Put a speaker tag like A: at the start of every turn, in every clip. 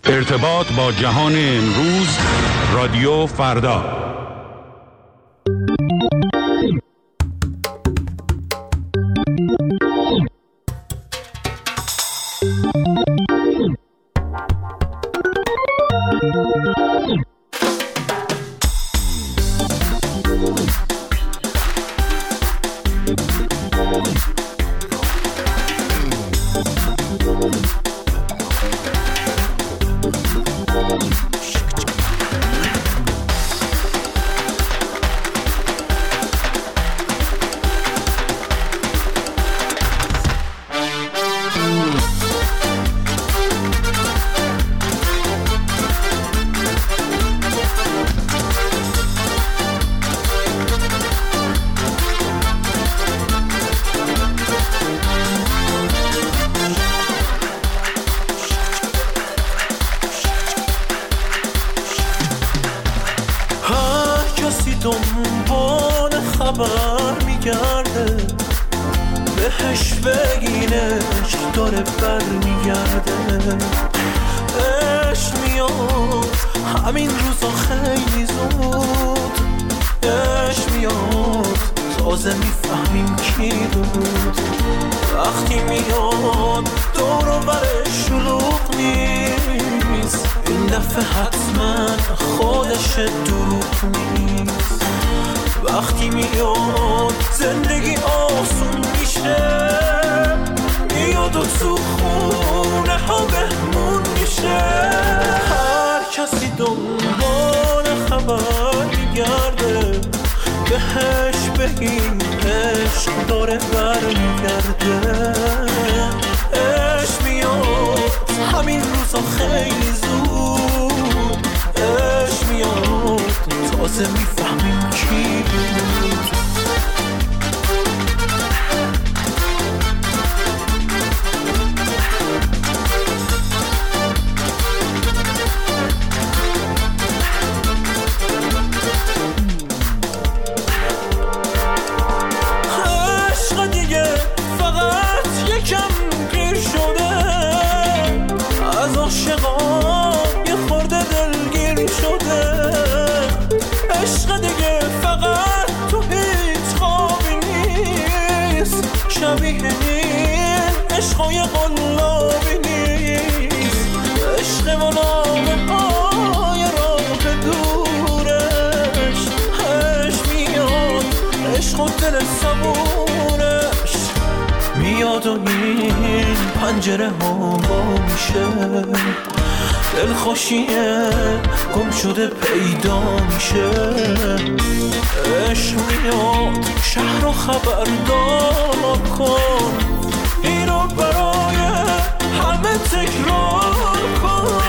A: ارتباط با جهان امروز، رادیو فردا.
B: دنبال خبر میگرده، بهش بگینش داره بر میگرده. عشق میاد همین روزا خیلی زود، عشق میاد تازه میفهمیم کی بود. وقتی میاد دور و برش شلوغ نیست، این دفعه حتما خودش دروغ نیست. وقتی میاد زندگی آسون میشه، میاد و تو خونه ها بهمون میشه. هر کسی دنبال خبر میگرده، بهش بگیم عشق داره برمیگرده. عشق میاد همین روزا خیلی زود، عشق میاد تازه میفهمیم کی بود. عشقای قلابی نیست، عشق منابه پای راه دورش. عشق میاد، عشق و دل صبورش میاد و این پنجره ها با میشه. دلخوشیه گم شده پیدا میشه. عشق میاد شهر رو خبردار کن، این رو برای همه تکرار کن.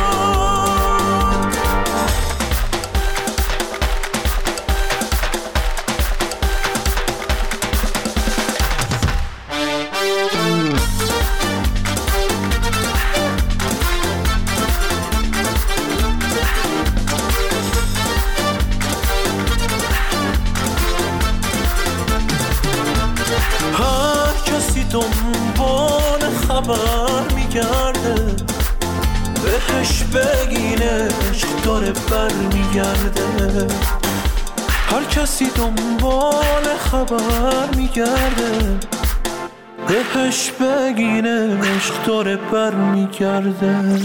B: دنبال خبر میگرده، بهش بگینش داره بر میگرده. هر کسی دنبال خبر میگرده، بهش بگینش داره بر میگرده.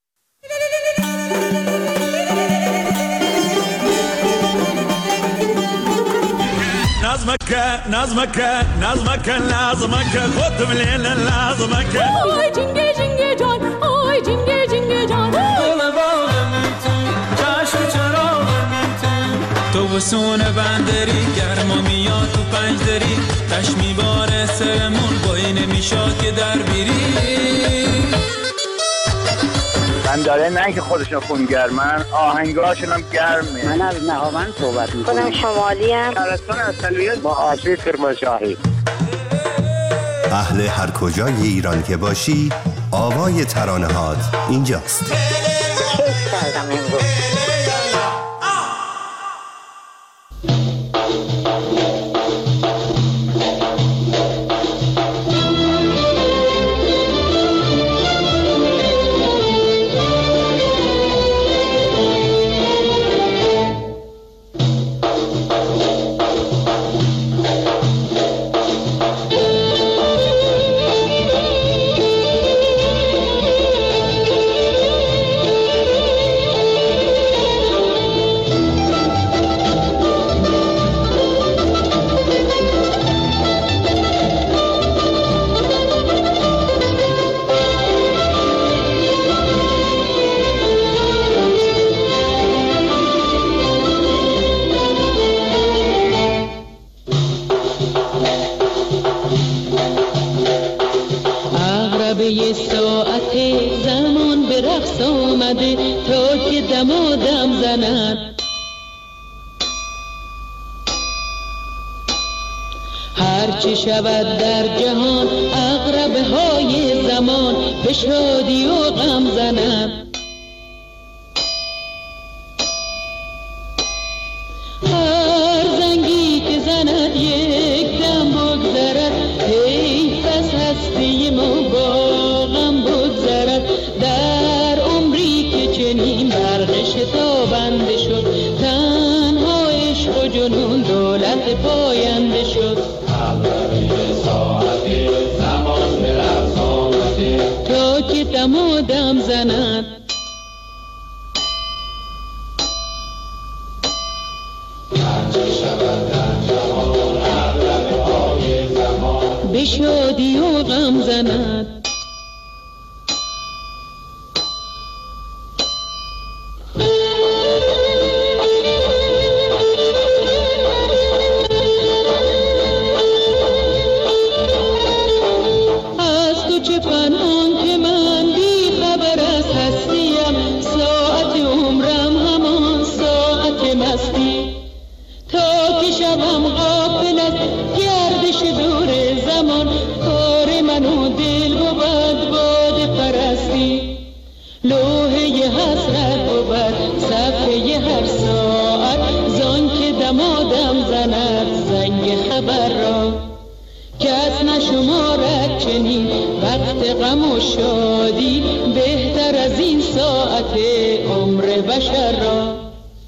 C: نظمك لازمك خد من لازمك.
D: آی جنگه جنگه جان، آی جنگه جنگه جان.
E: دل باغم تو، چشم چراغم تو بسون بندری گرما میاد تو پنجدری. تش میباره سرمون بایی نمیشاد که در بیری.
F: من داره نه که خودشون خونگرمن، آهنگاشون هم گرمه.
G: من از نهاوند صحبت میکنم.
H: خودم شمالی ام.
F: شهرستان اصلیت با آشوی کرمانشاهی.
I: اهل هر کجای ایران که باشی، آوای ترانه هات اینجاست.
H: کیف کردم امروز.
J: رقص آمده تا که دمادم زند. هرچی شود در جهان عقربه های زمان به شادی و غم زند. هر زنگی که زند یک دم بگذرد، حیف از هستی ما با غم بگذرد. در عمری که چنین برق شتابنده شد، تنها عشق و جنون دولت پاینده شد. تا که دمادم زند، به شادی و غم زند. غم و شادی بهتر از این ساعت عمر بشر را.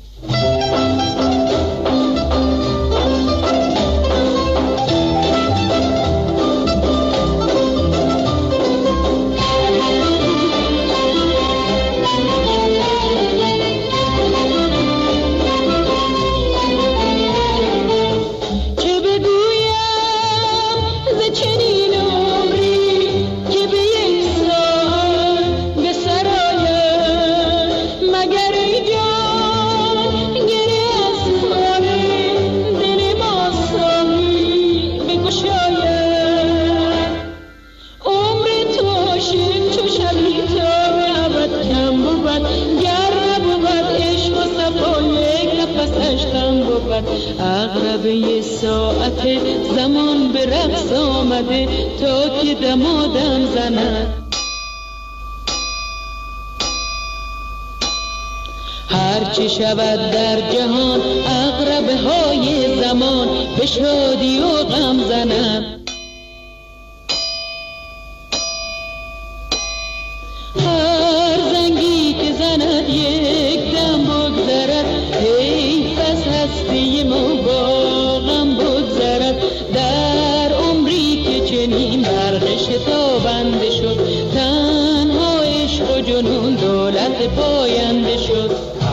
J: عقربه ساعت زمان به رقص آمده تا که دمادم زند. هرچی شود در جهان عقربه های زمان به شادی و غم زند. هر زنگی که زند یک دم بگذرد، حیف از هستی ما با غم بگذرد. در عمری که چنین برق شتابنده شد، تنها عشق و جنون دولت پاینده شد.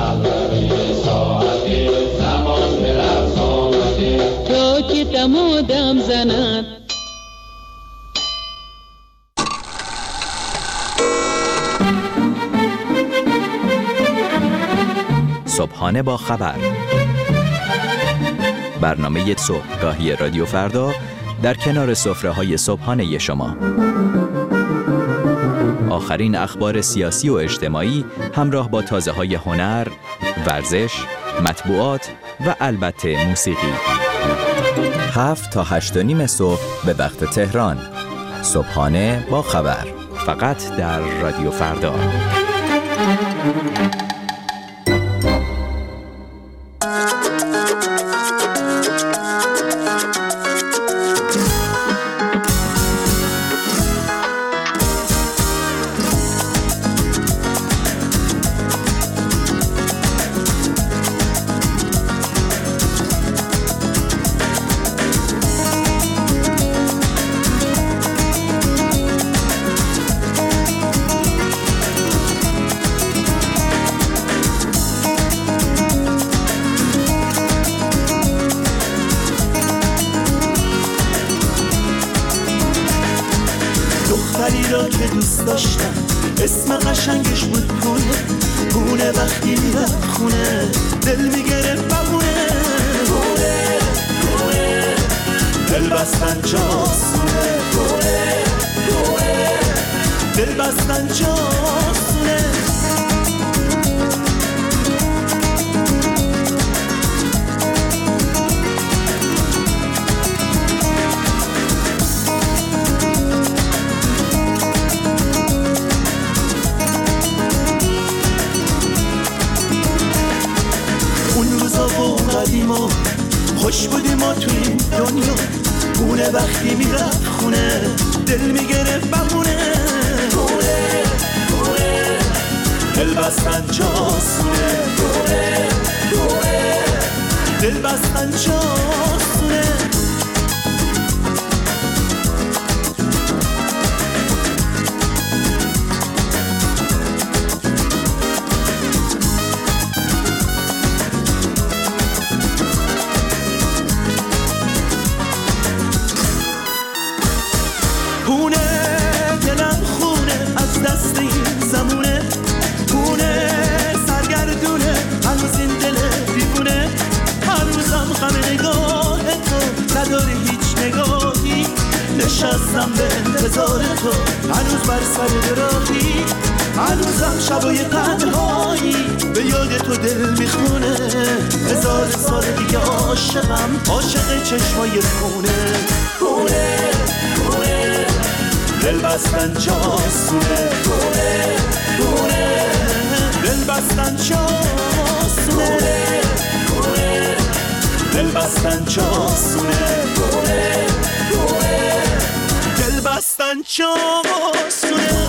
J: تا که دمادم زند.
K: صبحانه با خبر، برنامه صبحگاهی رادیو فردا در کنار سفره‌های صبحانه شما. آخرین اخبار سیاسی و اجتماعی همراه با تازه‌های هنر، ورزش، مطبوعات و البته موسیقی. 7 تا 8:30 صبح به وقت تهران. صبحانه با خبر، فقط در رادیو فردا.
B: دختری را که دوست داشتم اسم قشنگش بود پونه وقتی میرفت خونه دل میگرفت بمونه پونه دل بستن جاسونه دل بستن جاسونه بودیم و خوش بودیم و تو این دنیا. خونه وقتی میرفت خونه دل میگرفت بمونه. خونه خونه دل بستن چاسونه. خونه خونه دل بستن چاسونه. نشستم به انتظار تو هنوز بر سر راهی. هنوزم شبای تنهایی به یاد تو دل میخونه. 1000 سال دیگه عاشقم، عاشق چشمای خونه. خونه خونه دل بستن چاسونه. خونه خونه دل بستن چاسونه. خونه دل بستن چاسونه. خونه خونه دل بستن چاسونه.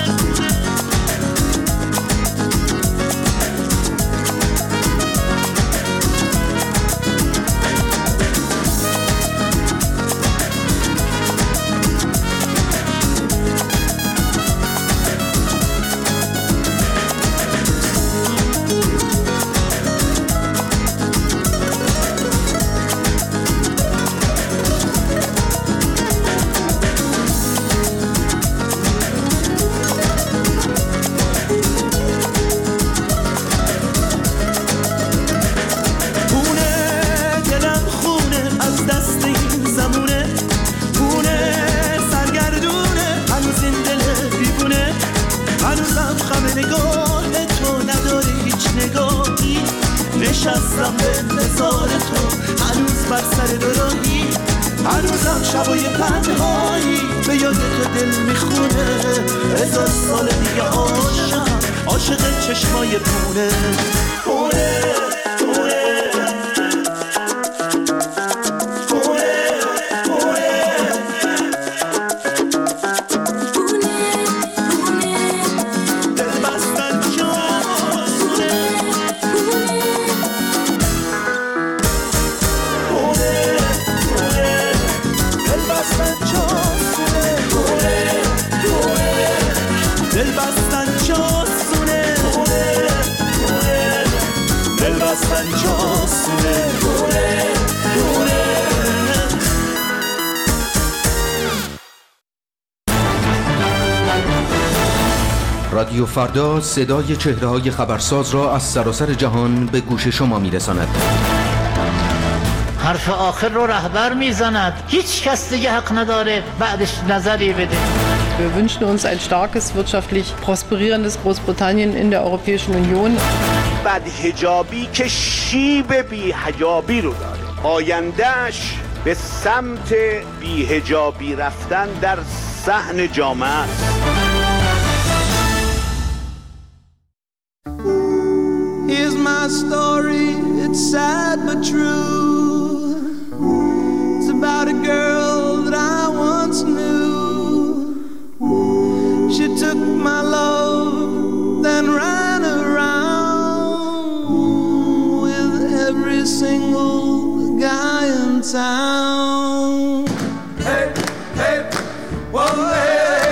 B: نشستم به انتظار تو هنوز بر سر دوراهی. هنوزم شبای تنهایی به یاد تو دل میخونه. 1000 سال دیگه عاشقم، عاشق چشمای پونه. پونه پونه
L: رادیو فردا صدای چهره‌های خبرساز را از سراسر جهان به گوش شما می‌رساند.
M: حرف آخر رو رهبر میزند. هیچ کس دیگه حق نداره بعدش نظری بده.
N: Wir wünschen uns ein starkes, wirtschaftlich prosperierendes Großbritannien in der Europäischen Union.
O: بدحجابی که شیب بی‌حجابی رو داره. آیندهش به سمت بی‌حجابی رفتن در صحن جامعه است.
P: Here's my story, it's sad but true. It's about a girl that I once knew. She took my love, then ran around with every single guy in town. Hey, hey, one day.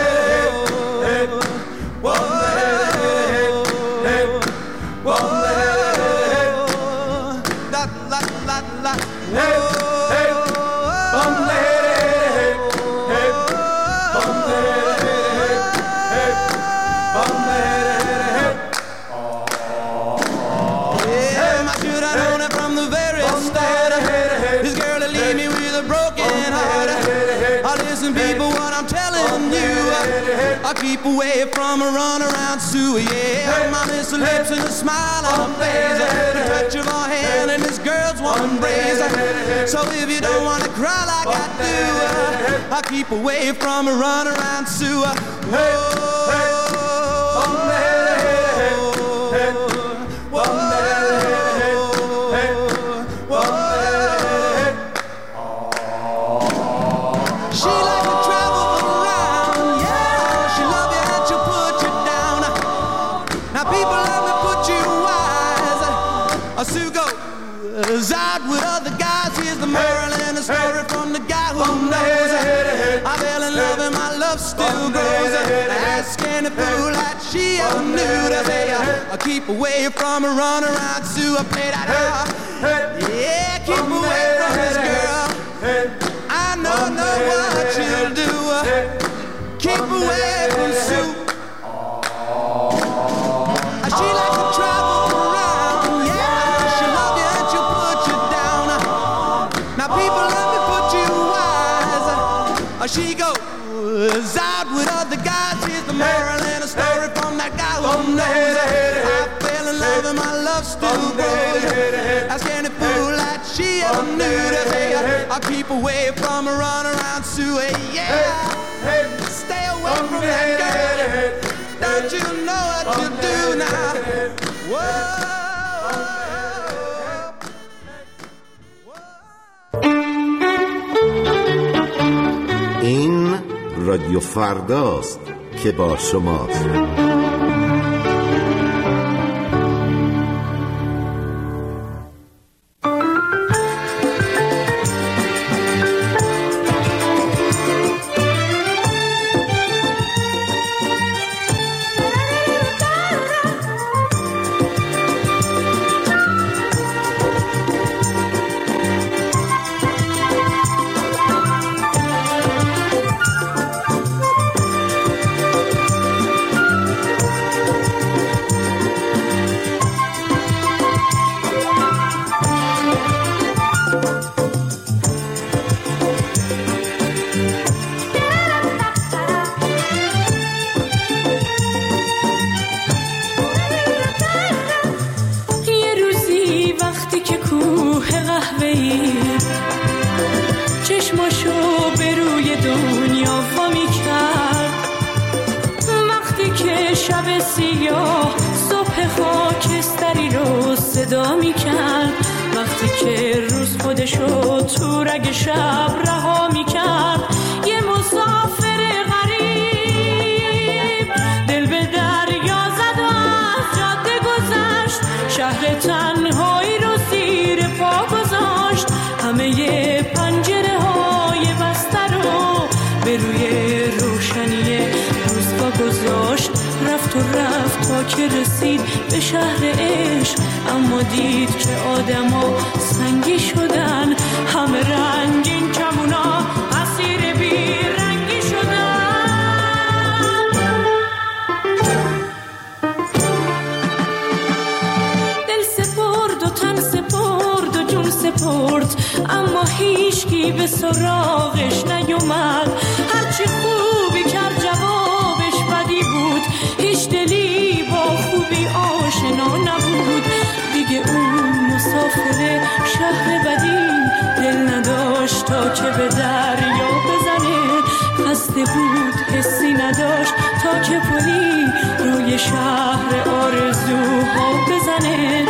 P: I keep away from a runaround Sue, yeah. My lips and a smile on her face, the touch of her hand and this girl's one embrace. So if you don't want to cry like I do, I keep away from a runaround Sue. Whoa. people, let me put you wise. Sue goes out with other guys. Here's the moral and the story from the guy who knows. I fell in love and my love still grows. Ask any fool that she ever knew to say, I keep away from a run around Sue. I played at her. Yeah, keep away from this girl. I know what you'll do. Keep away from Sue. She likes to travel around. Yeah, she'll love you and she'll put you down. Now people, let me put you wise. She goes out with other guys. Here's the moral and a story from that guy who knows. I fell in love and my love still grows. Ask any fool that she ever knew to say, I'll keep away from a run around Sue. Yeah, stay away from that girl. Don't you know what you do now? Whoa.
Q: این رادیو فرداست که با شماست.
R: رفت تا که رسید به شهر عشق، اما دید که آدما سنگی شدن، همه رنگین کمونا اسیر بی رنگی شدن. دل سپرد و تن سپرد و جون سپرد، اما هیچکی به سراغش نیومد. هرچی خوبی کرد جوابش بدی بود، هیچ دلی با خوبی آشنا نبود. دیگه اون مسافر شهر بدین دل نداشت تا که به دریا بزنه، خسته بود حسی نداشت تا که پلی روی شهر آرزوها بزنه.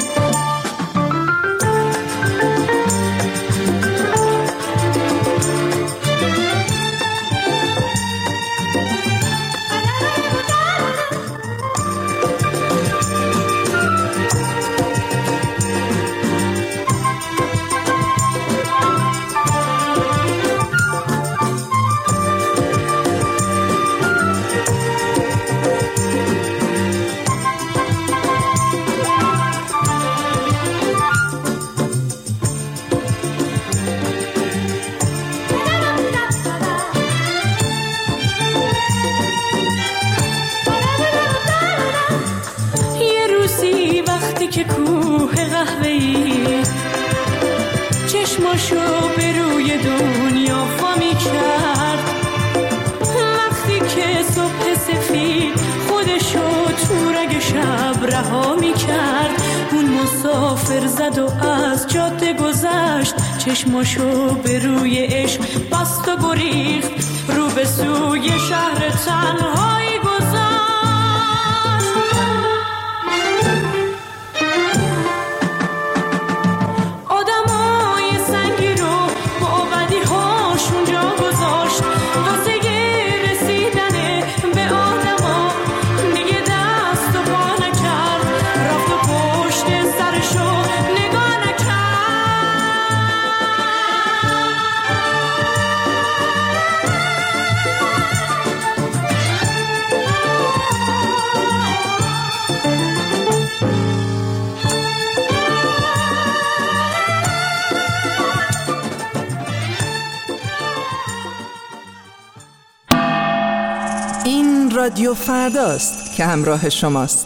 R: که کوه قهوه‌ای چشماشو به روی دنیا وامی کرد، وقتی که صبح سفید خودشو تو رگ شب رها می کرد. اون مسافر زد و از جاده گذشت، چشماشو به روی عشق بست و گریخت، رو به سوی شهر تنهایی گذاشت. واسه رسیدن به آدما دیگه دست و پا
S: رادیو فرداست که همراه شماست.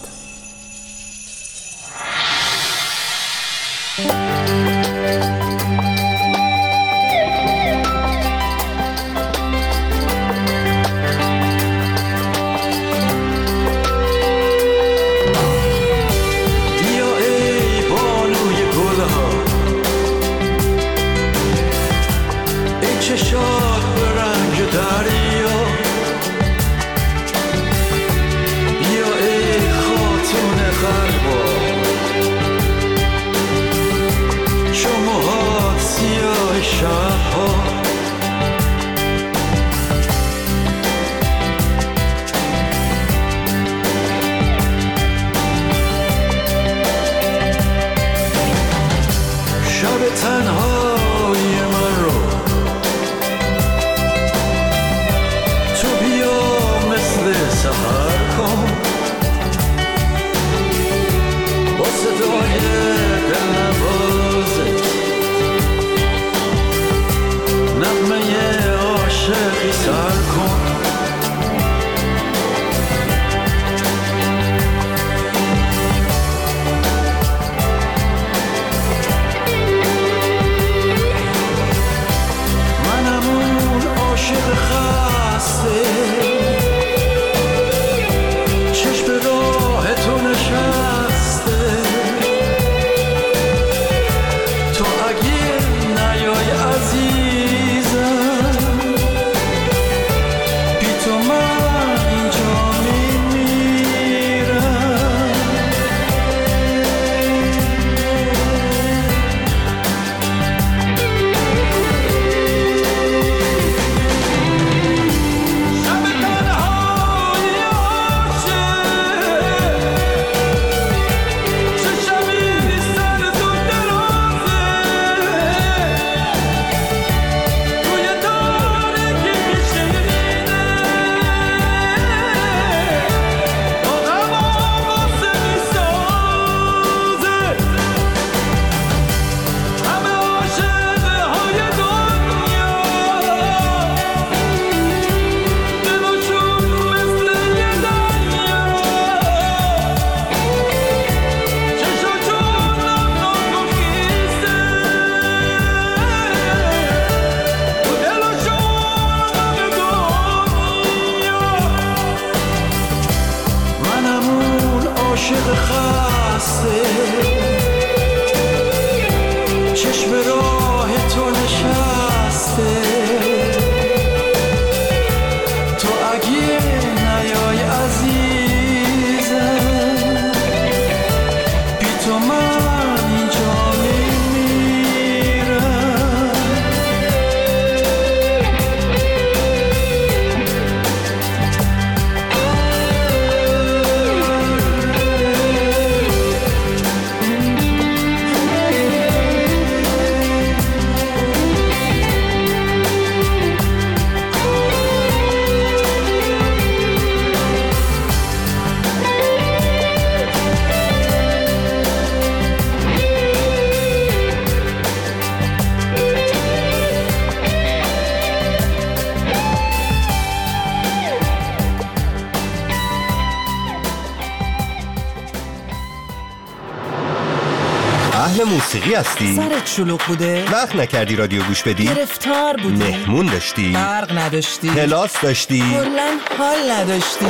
I: موسیقی هستی؟
S: سرت شلوغ بوده؟
I: وقت نکردی رادیو گوش بدی؟
S: گرفتار بودی؟
I: مهمون داشتی؟
S: برق نداشتی؟
I: کلاس داشتی؟
S: کلاً حال نداشتی؟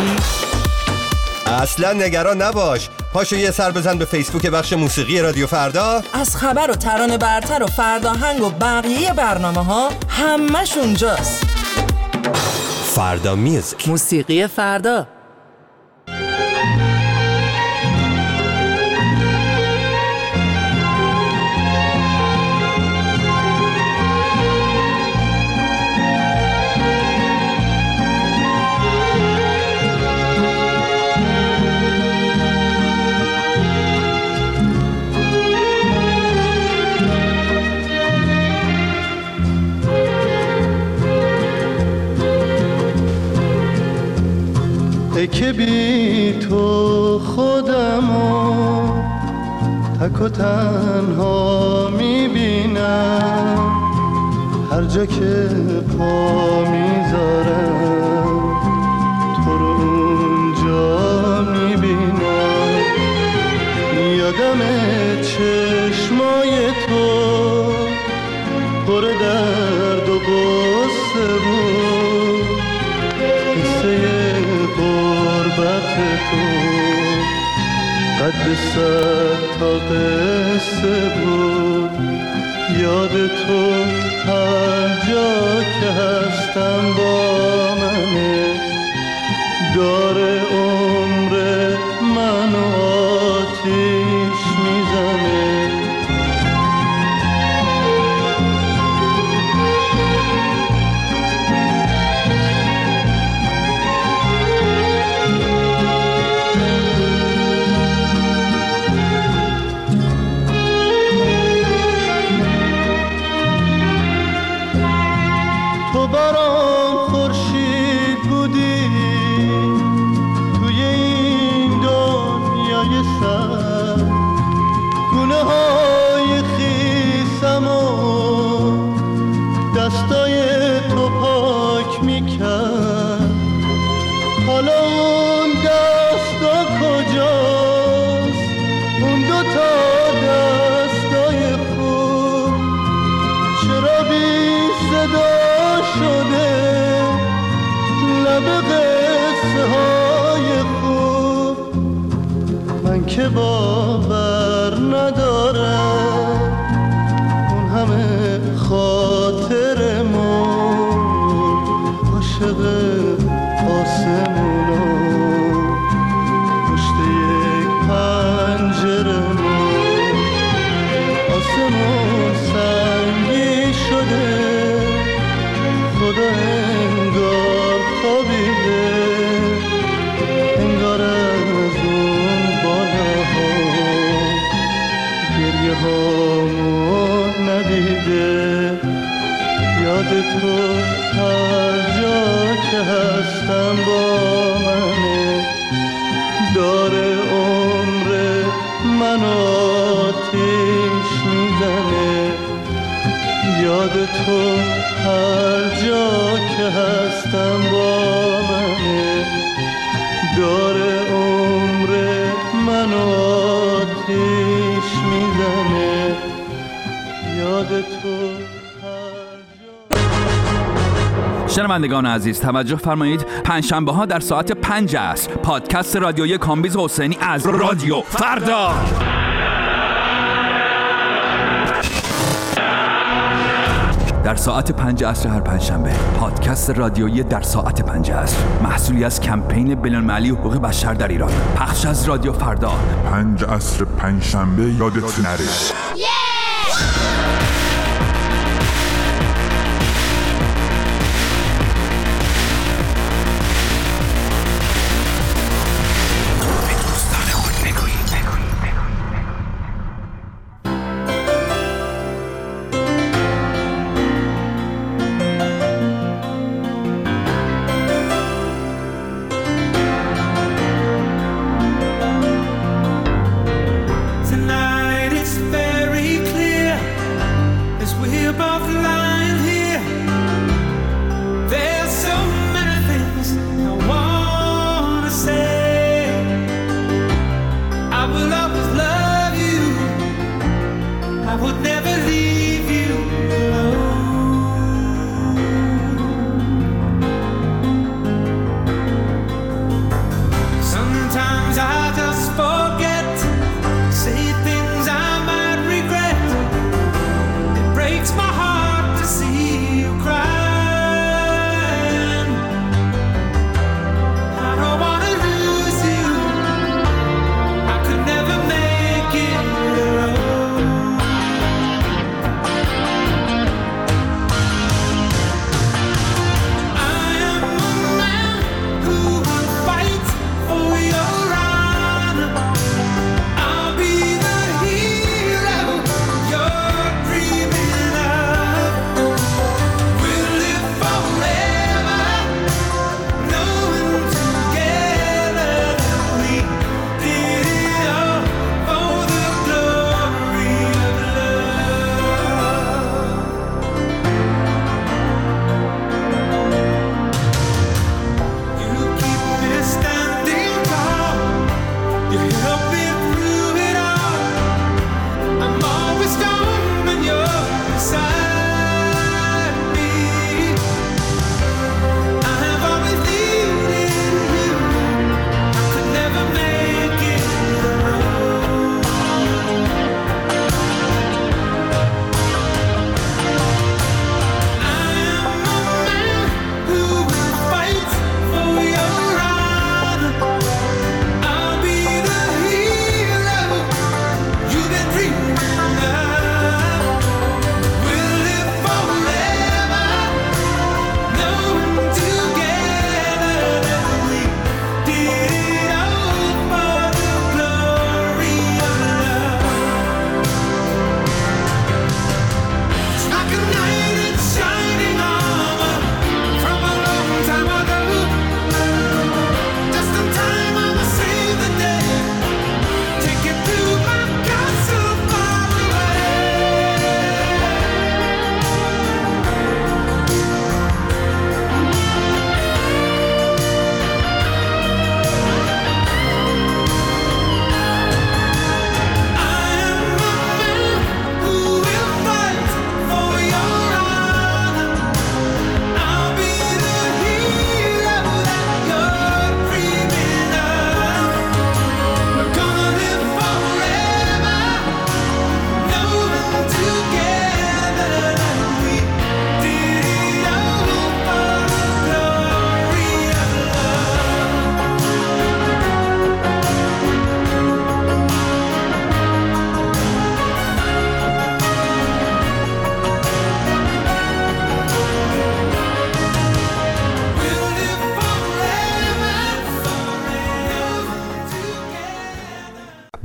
I: اصلا نگران نباش، پاشو یه سر بزن به فیسبوک بخش موسیقی رادیو فردا.
S: از خبر و ترانه برتر و فرداهنگ و بقیه برنامه ها همش اونجاست.
I: فردا میوزیک،
S: موسیقی فردا.
T: که بی تو خودمو تک و تنها میبینم، هر جا که پا میذارم تو رو همه چشمای تو پر درد و غصه بود، قصه غربت تو قد 100 تا قصه بود. یاد تو هر جا که هستم با منه، داره عمر منو آتیش میزنه. تو برام خورشید بودی توی این دنیای سر، گونه های خیسم و دستای تو پاک میکرد. حالا اون دستا کجاست، اون 2 تا دستای خوب چرا بی صدا شده لب قصه های خوب؟ من که باور ندارم اون همه خاطرمون عاشق آسمونا پشت یک پنجرمون. آسمون سنگی شده، خدا انگار خوابیده، انگار از اون بالاها گریه هامون ندیده. یاد تو هر جا که هستم با منه، داره عمر منو آتیش میزنه. یاد تو هر جا که هستم با منه، داره عمر منو آتیش میزنه. یاد تو
U: شنوندگان عزیز توجه فرمایید، پنجشنبه ها در ساعت 5 عصر پادکست رادیویی کامبیز حسینی از رادیو فردا. در ساعت 5 عصر هر پنجشنبه پادکست رادیویی در ساعت 5 عصر، محصولی از کمپین بین‌المللی حقوق بشر در ایران، پخش از رادیو فردا.
V: 5 عصر پنجشنبه یادت نره.
P: Tonight it's fair.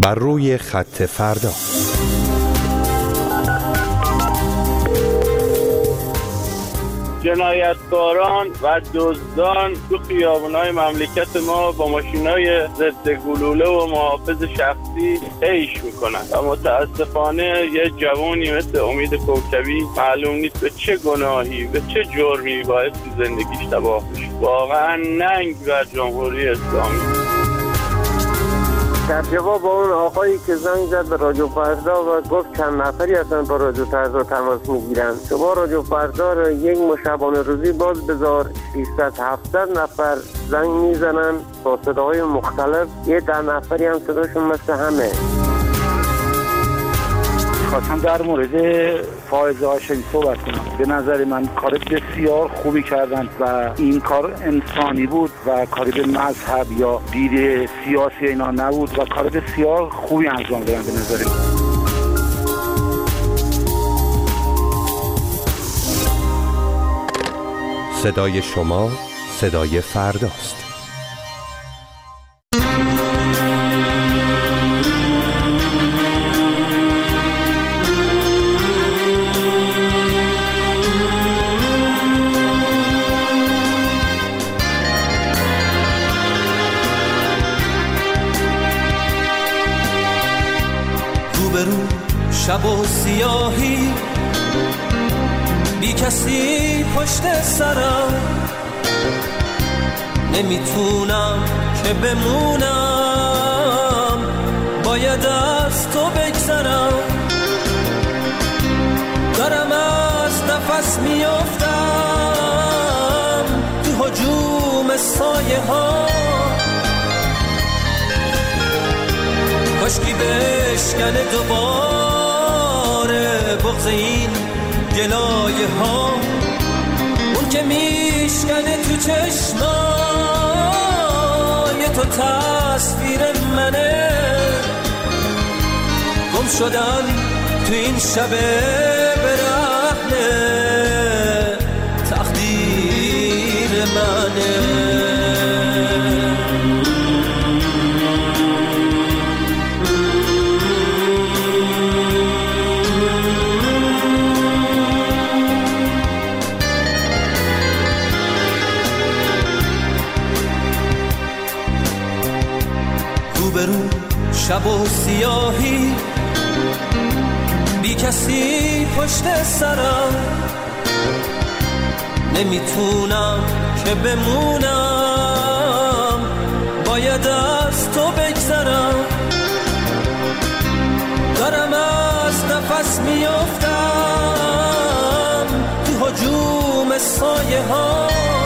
I: بر روی خط فردا.
A: جنایتکاران و دزدان تو خیابونای مملکت ما با ماشینای ضد گلوله و محافظ شخصی عیش میکنن و متاسفانه یه جوانی مثل امید کوکبی معلوم نیست به چه گناهی به چه جرمی باعث زندگیش تباه بشه. واقعا ننگ بر جمهوری اسلامی.
C: در جواب اون آقایی که زنگ زد به رادیو فردا و گفت چند نفری اصلا با رادیو فردا تماس میگیرن، شما رادیو فردا رو یک شبانه روزی باز بذار 600-700 نفر زنگ میزنن با صداهای مختلف، یه 10 نفری هم صداشون مثل همه.
W: خواستم در مورد فائزه هاشمی صحبت کنم. به نظر من کار بسیار خوبی کردن و این کار انسانی بود و کاری به مذهب یا دید سیاسی اینا نبود و کار بسیار خوبی انجام دادن به نظر من.
I: صدای شما صدای فرداست.
E: شب و سیاهی بی کسی پشت سرم، نمیتونم که بمونم، باید از تو بگذرم، دارم از نفس میافتم تو هجوم سایه ها، کاشکی بشکنه دوباره بغض این گلایه ها، اون که میشکنه تو چشمای تو تصویر منه، گم شدن تو این شب برهنه تقدیر منه. شب و سیاهی بی کسی پشت سرم، نمیتونم که بمونم، باید از تو بگذرم، دارم از نفس میافتم تو هجوم سایه ها،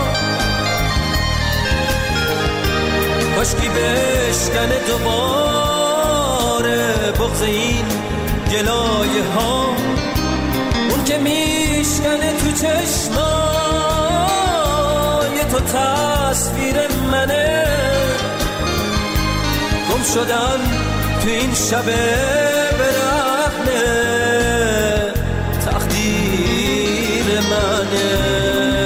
E: کاشکی بشکنه دوباره بغض این گلایه ها، اون که میشکنه تو چشمای تو تصویر منه، گم شدن تو این شب برهنه تقدیر منه.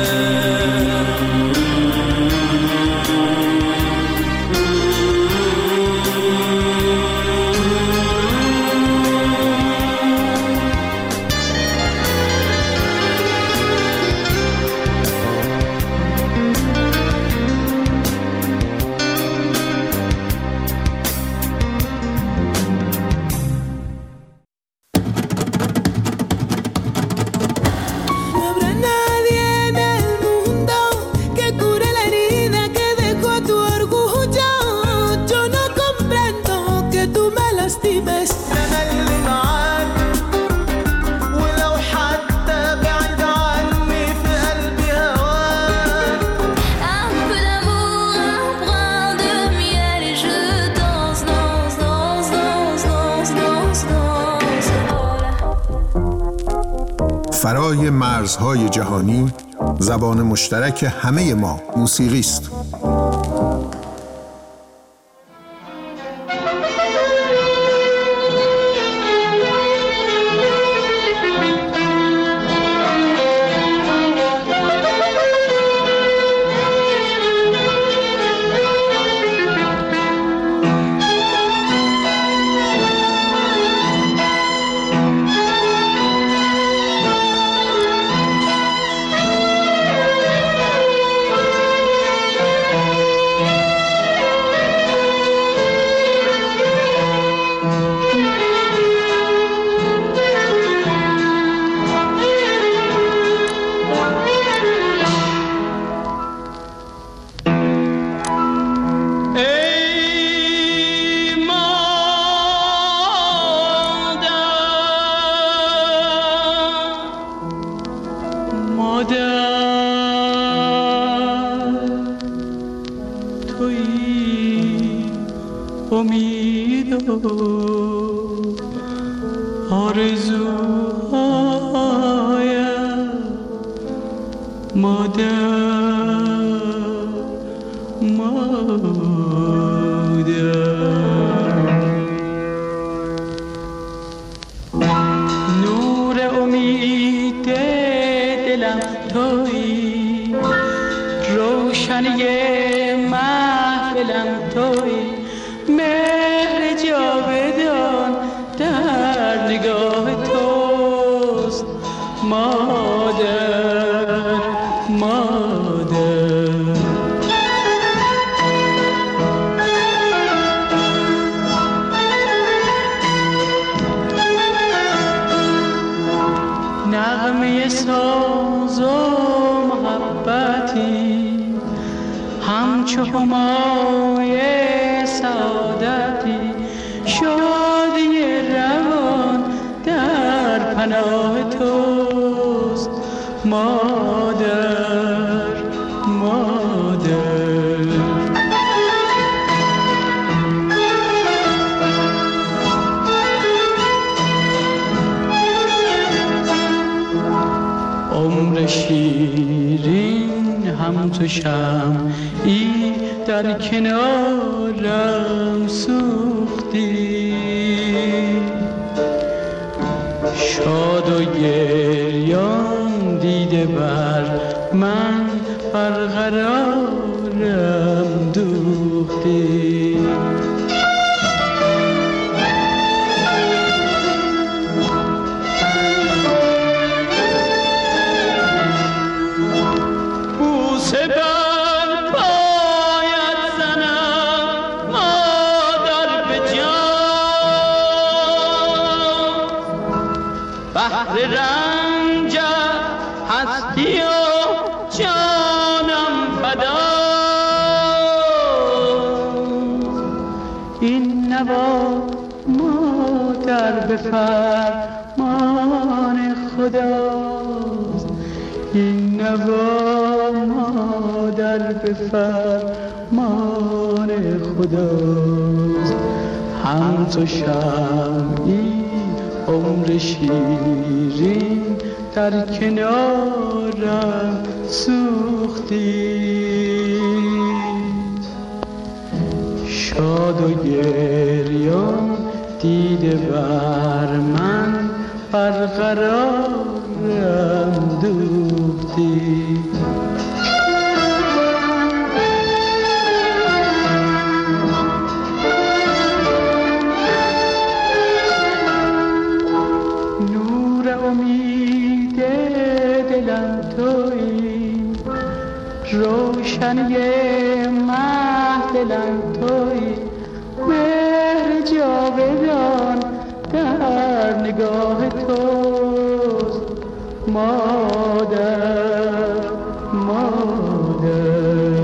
X: فرای مرزهای جهانی زبان مشترک همه ما موسیقی است.
E: آرزوهایم نور امید دلم تویی، روشنی محفلم تویی، مهر جاودان در نگاه توست مادر مادر. نغمه ساز و محبتی همچو همای سعادتی، شادی روان در پناه توست مادر مادر. عمر شیرین هم تو شمعی در کنارم سوختی، شاد و گریان دیده بر من برقرارم دوختی. بوسه بر پایت زنم مادر به جان، بحر رنجت هستی و جانم فدا. این نوا مادر به فرمان خداست، این نوا مادر به فرمان خداست. هم تو شمعی عمر شیرین در کنارم سوختی، شاد و گریان دیده بر من برقرارم دوختی. نور امید دلم تویی، روشنی محفلم تویی، مهر جاودان در نگاه توست مادر مادر.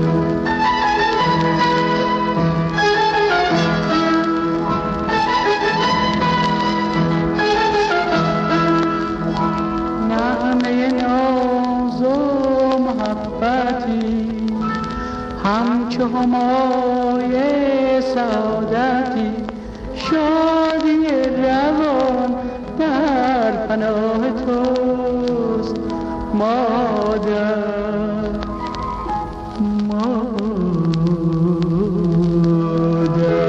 E: نغمه ناز و محبتی همچو همای سعادتی، شادی روان در پناه توست مادر مادر.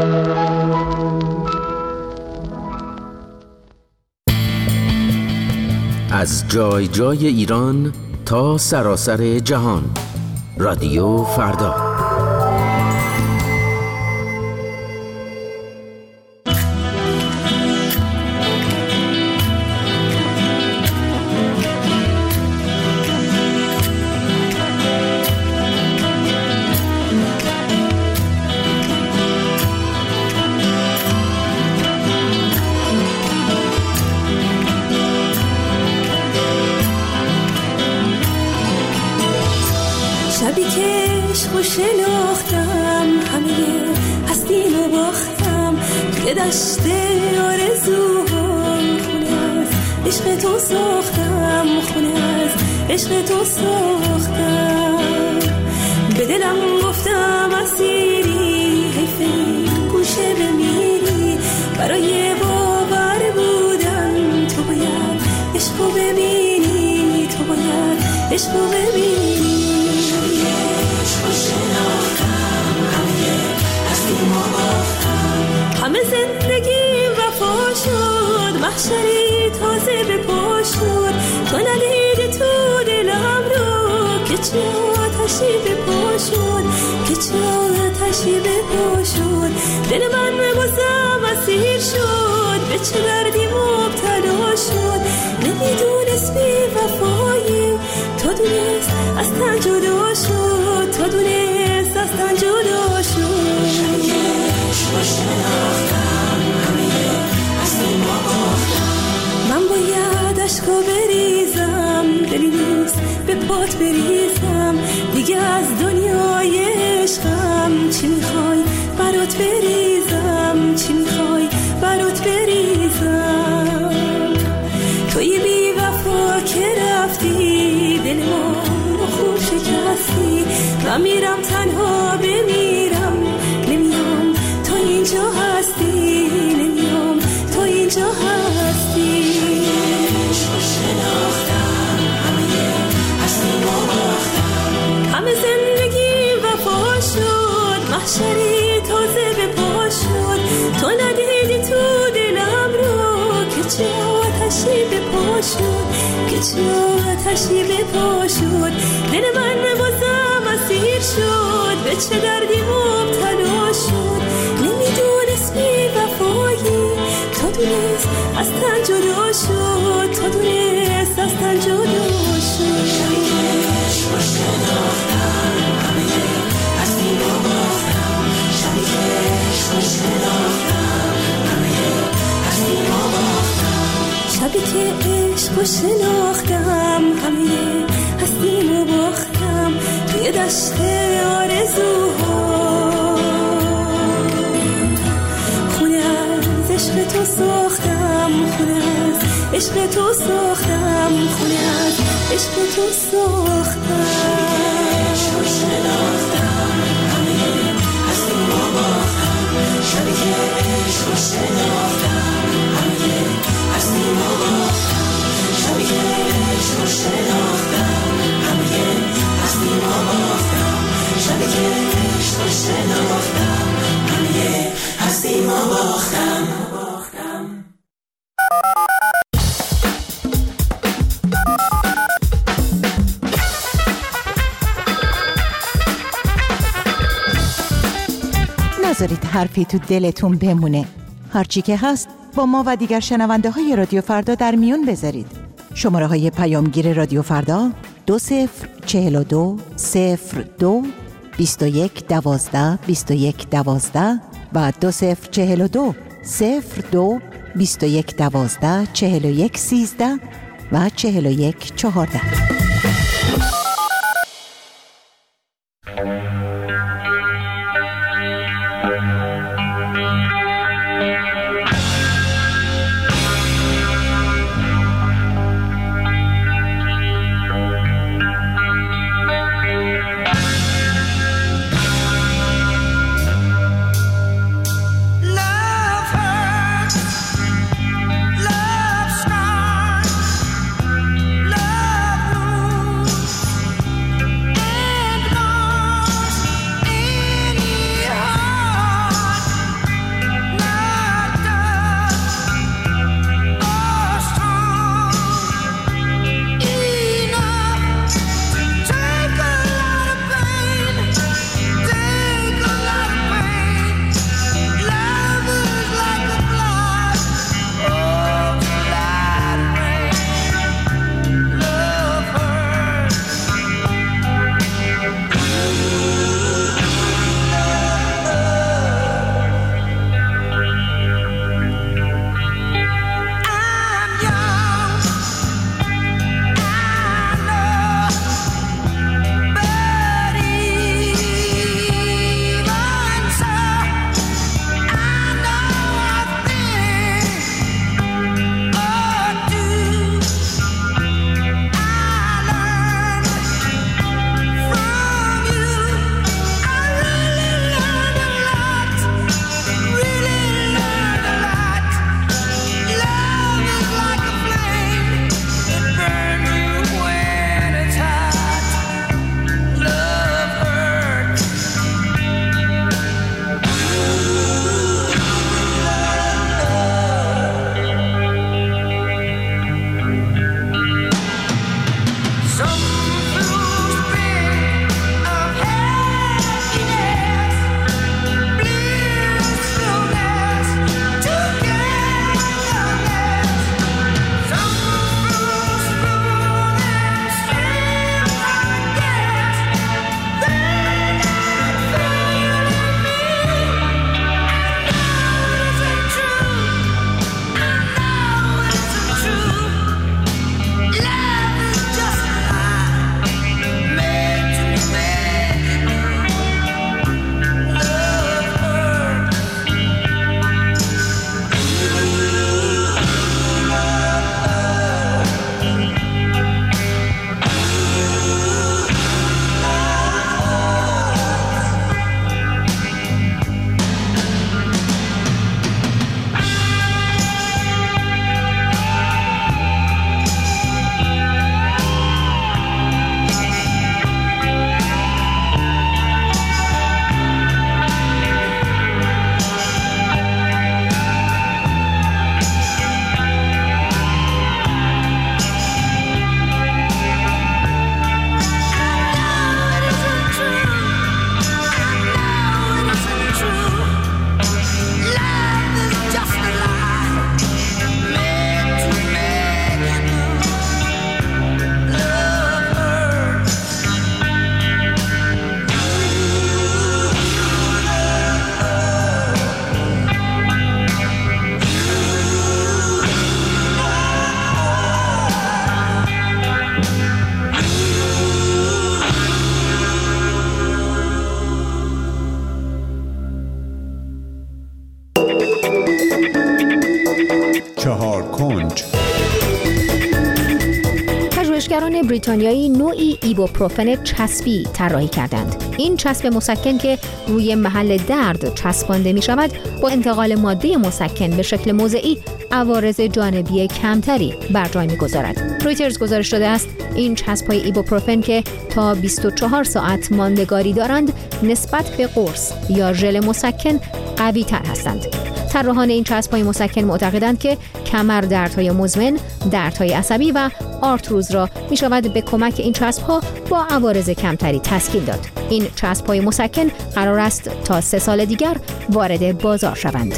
L: از جای جای ایران تا سراسر جهان، رادیو فردا.
R: شبی که عشق و شناختم، همه هستیم و باختم، توی دشت آرزوهام خونه از عشق تو ساختم، خونه از عشق تو ساختم. به دلم گفتم اسیری، حیف گوشه بمیری، برای باور بودن تو باید عشقو ببینی، تو باید عشقو ببینی. شبیه عشقو شناختم، همه هستیم و باختم، همه زندگیم وفا شد، محشری تازه به پا شد. تو ندیدی تو دلم رو که چه آتشی به پا شد، که چه آتشی به پا شد. دل من بازم اسیر شد، به چه دردی مبتلا شد. نمیدونست بی وفایی، تو دونست از تن جدا شد، تو دونست از تن جدا شد. شبیه عشقو شناختم، همه هستیم و باختم. من باید عشقو بریزم، دلی نیست به پات بریزم دیگه از دنیای عشقم. چی میخوای برات بریزم، چی میخوای برات بریزم. توی بی وفا که رفتی، دل ما رو خوب شکستی. من میرم تنها بمیرم، نمیام تو اینجا هستی، نمیام تو اینجا هستی. عشقو شناختم، همه هستیم و باختم، همه زندگی وفا شد، محشری تازه به پا شد. تو ندیدی تو دلم رو که چه آتشی به پا شد، که چه آتشی به پا شد. دل من بازم اسیر شد، به چه دردی مبتلا شد. نمیدونست بی وفایی، تو دونست از تن جدا شد، تو دونست از تن جدا شد. شبیه عشقو شناختم، همه هستیم و باختم، شبیه عشقو شناختم، همه هستیم و باختم. شبی که عشقو شناختم، همه هستیم و باختم. توی دشت آرزوها خونه از عشق تو ساختم، خونه از عشق تو ساختم، خونه از عشق تو ساختم. عشقو شناختم، همه هستیم و باختم، شبیه عشقو شناختم، همه هستیم و باختم، شبیه عشقو شناختم، همه هستیم و باختم، شبیه عشقو شناختم، همه هستیم و باختم.
D: نذارید حرفی تو دلتون بمونه. هرچی که هست با ما و دیگر شنونده های رادیو فردا در میون بذارید. شماره های پیامگیر رادیو فردا 2042 02 21 12 21 12 و 2042 02 21 12 41 13 و 41 14.
P: Love
X: 4 کنج.
F: پژوهشگران بریتانیایی نوعی ایبوپروفن چسبی طراحی کردند. این چسب مسکن که روی محل درد چسبانده می شود با انتقال ماده مسکن به شکل موضعی عوارض جانبی کمتری بر جای می‌گذارد. رویترز گزارش داده است این چسب‌های ایبوپروفن که تا 24 ساعت ماندگاری دارند نسبت به قرص یا ژل مسکن قوی‌تر هستند. طراحان این چسب‌های مسکن معتقدند که کمر دردهای مزمن، دردهای عصبی و آرتروز را می‌شود به کمک این چسب‌ها با عوارض کمتری تسکین داد. این چسب‌های مسکن قرار است تا 3 سال دیگر وارد بازار شوند.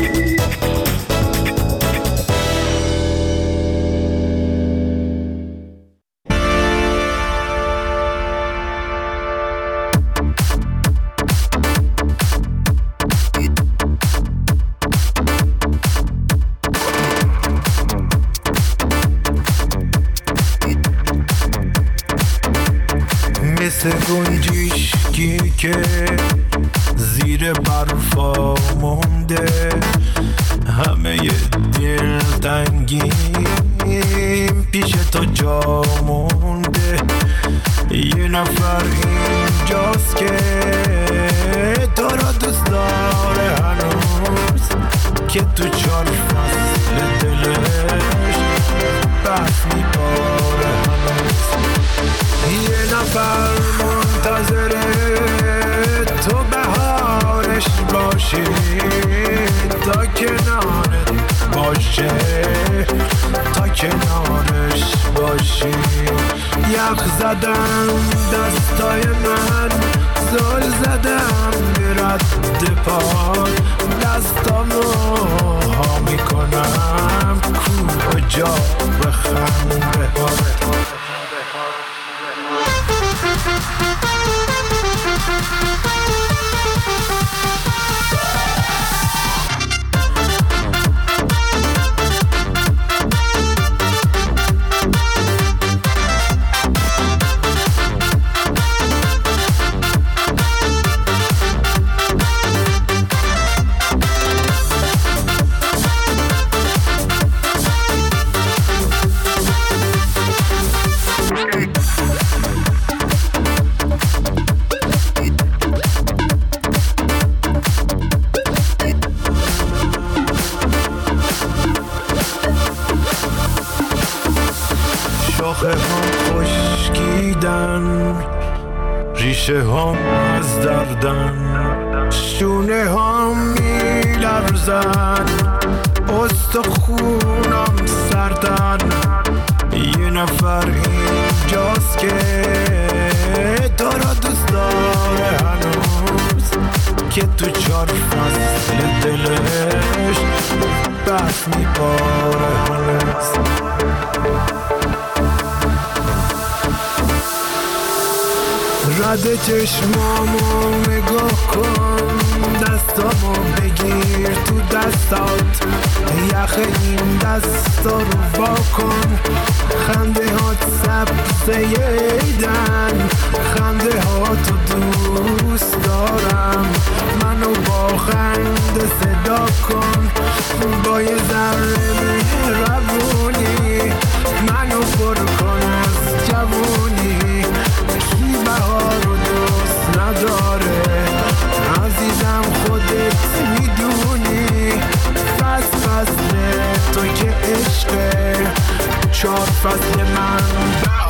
G: مثل گنجشکی که زیر برفا مونده، همه دل تنگیم پیش تو جا مونده. یه نفر اینجاست که تو را دوست داره هنوز، که تو 4 فصل دلش بس میباره هنوز. یه نفر منتظره تو بهارش باشی، تا کنارت باشه، تا کنارش باشی. یخ زدم دستای من، زل زدم به رد پای، دستامو ها میکنم کجا بخنده. شاخه هم خشکیدن، ریشه هم از دردن، شونه هم میلرزن، استخونم سردن. یه نفر اینجاست که تو را دوست داره هنوز، که تو 4 فصل دلش بس میباره هنوز. رد چشمامو نگاه کن، دستامو بگیر تو دستات، یخ این دستا رو وا کن. خنده هات سبزه ایدن، خنده هاتو دوست دارم. منو با خنده صدا کن، با یه ذره مهربونی منو پر کن از جوونی. کی بهار رو دوست نداره عزیزم، خودت میدونی. فصل تو که عشقه، 4 فصل من